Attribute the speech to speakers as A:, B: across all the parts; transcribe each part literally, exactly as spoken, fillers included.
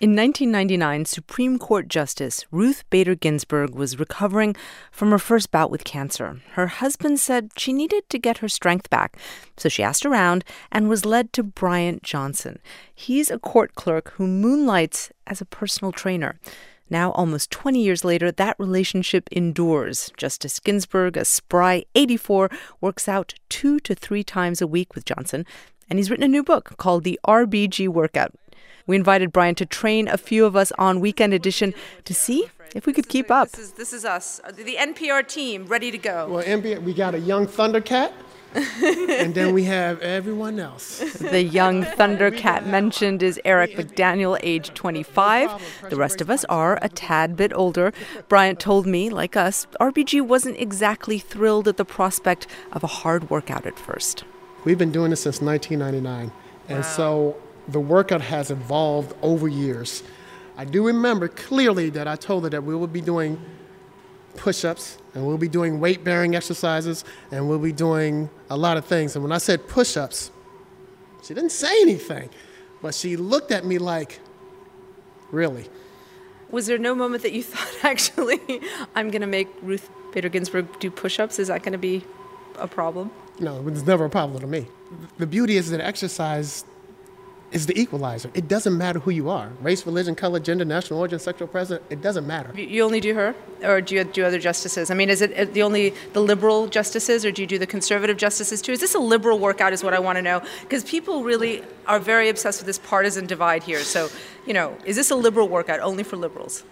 A: In nineteen ninety-nine, Supreme Court Justice Ruth Bader Ginsburg was recovering from her first bout with cancer. Her husband said she needed to get her strength back, so she asked around and was led to Bryant Johnson. He's a court clerk who moonlights as a personal trainer. Now, almost twenty years later, that relationship endures. Justice Ginsburg, a spry eighty-four, works out two to three times a week with Johnson, and he's written a new book called The R B G Workout. We invited Bryant to train a few of us on Weekend Edition to see if we could keep up.
B: This is, this is us, the N P R team, ready to go.
C: Well, N P R, we got a young Thundercat, and then we have everyone else.
A: The young Thundercat mentioned is Eric McDaniel, age twenty-five. The rest of us are a tad bit older. Bryant told me, like us, R B G wasn't exactly thrilled at the prospect of a hard workout at first.
C: We've been doing this since nineteen ninety-nine, and wow. so the workout has evolved over years. I do remember clearly that I told her that we will be doing push-ups, and we'll be doing weight-bearing exercises, and we'll be doing a lot of things. And when I said push-ups, she didn't say anything, but she looked at me like, really?
B: Was there no moment that you thought, actually, I'm going to make Ruth Bader Ginsburg do push-ups? Is that going to be a problem?
C: No, it was never a problem to me. The beauty is that exercise is the equalizer. It doesn't matter who you are. Race, religion, color, gender, national origin, sexual president, it doesn't matter.
B: You only do her? Or do you do other justices? I mean, is it the only the liberal justices, or do you do the conservative justices too? Is this a liberal workout is what I want to know? Because people really are very obsessed with this partisan divide here. So, you know, is this a liberal workout only for liberals?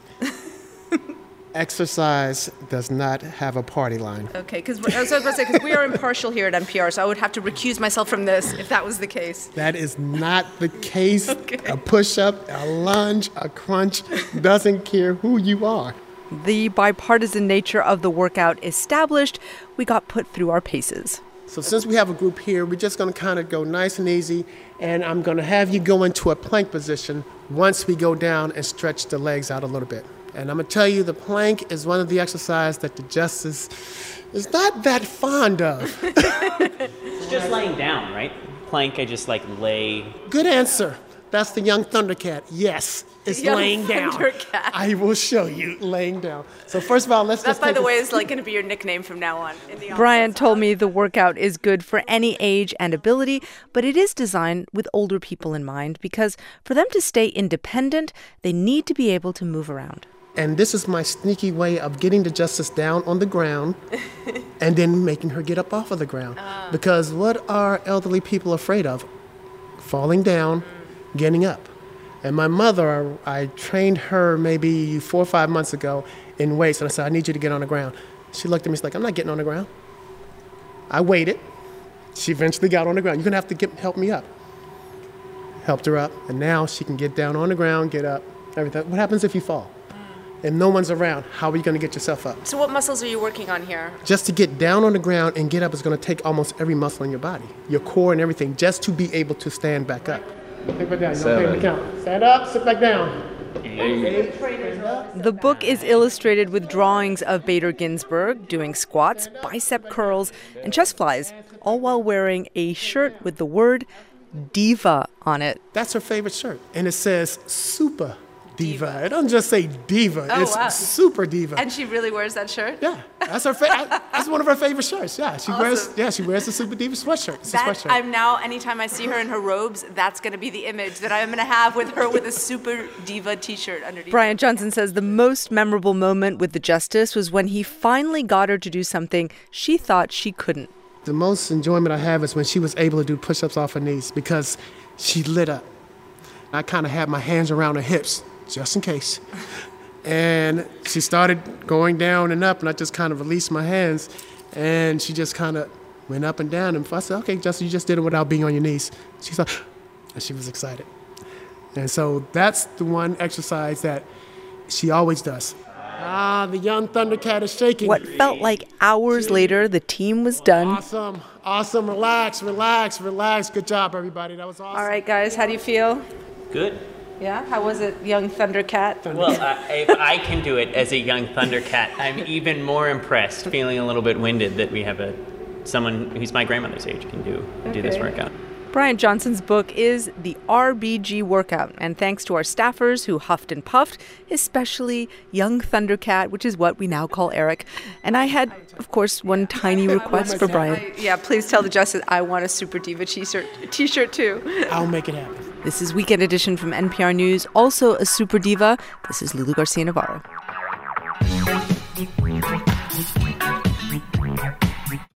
C: Exercise does not have a party line.
B: Okay, because I was about to say, because we are impartial here at N P R, so I would have to recuse myself from this if that was the case.
C: That is not the case.
B: Okay.
C: A push-up, a lunge, a crunch, doesn't care who you are.
A: The bipartisan nature of the workout established, we got put through our paces.
C: So since we have a group here, we're just going to kind of go nice and easy, and I'm going to have you go into a plank position once we go down and stretch the legs out a little bit. And I'm going to tell you, the plank is one of the exercises that the justice is not that fond of.
D: It's just laying down, right? Plank, I just like lay.
C: Good answer. That's the young Thundercat. Yes, it's
B: young
C: laying down.
B: Thundercat.
C: I will show you laying down. So first of all, let's
B: that,
C: just
B: by
C: take
B: the
C: a...
B: way, is like going to be your nickname from now on. In the
A: Bryant told me the workout is good for any age and ability, but it is designed with older people in mind because for them to stay independent, they need to be able to move around.
C: And this is my sneaky way of getting the justice down on the ground and then making her get up off of the ground. Uh. Because what are elderly people afraid of? Falling down, mm. getting up. And my mother, I trained her maybe four or five months ago in weights, and I said, I need you to get on the ground. She looked at me, she's like, I'm not getting on the ground. I waited. She eventually got on the ground. You're going to have to get, help me up. Helped her up, and now she can get down on the ground, get up, everything. What happens if you fall? And no one's around, how are you going to get yourself up?
B: So what muscles are you working on here?
C: Just to get down on the ground and get up is going to take almost every muscle in your body, your core and everything, just to be able to stand back up. Think back down. You don't pay the count. Stand up, sit back down. Eight.
A: The book is illustrated with drawings of Bader Ginsburg doing squats, bicep curls, and chest flies, all while wearing a shirt with the word diva on it.
C: That's her favorite shirt, and it says super diva. It doesn't just say diva.
B: Oh,
C: it's
B: wow.
C: super diva.
B: And she really wears that shirt?
C: Yeah, that's her. Fa- that's one of her favorite shirts. Yeah, she
B: awesome.
C: wears. Yeah, she wears the super diva sweatshirt. It's
B: that,
C: a sweatshirt.
B: I'm now. Anytime I see her in her robes, that's going to be the image that I'm going to have with her with a super diva T-shirt underneath.
A: Bryant Johnson says the most memorable moment with the justice was when he finally got her to do something she thought she couldn't.
C: The most enjoyment I have is when she was able to do push-ups off her knees because she lit up. I kind of had my hands around her hips, just in case. And she started going down and up, and I just kind of released my hands, and she just kind of went up and down. And I said, okay, Justin, you just did it without being on your knees. She thought, and she was excited. And so that's the one exercise that she always does. Ah, the young Thundercat is shaking.
A: What felt like hours later, the team was done.
C: Awesome, awesome. Relax, relax, relax. Good job, everybody. That was awesome.
B: All right, guys, how do you feel?
D: Good.
B: Yeah? How was it, young Thundercat?
D: Well, uh, if I can do it as a young Thundercat, I'm even more impressed, feeling a little bit winded that we have a someone who's my grandmother's age can do okay. do this workout.
A: Bryant Johnson's book is The R B G Workout, and thanks to our staffers who huffed and puffed, especially young Thundercat, which is what we now call Eric. And I had, of course, one tiny request for Bryant.
B: I, yeah, please tell the Justice I want a Super Diva t-shirt, t-shirt too.
C: I'll make it happen.
A: This is Weekend Edition from N P R News, also a Super Diva. This is Lulu Garcia-Navarro.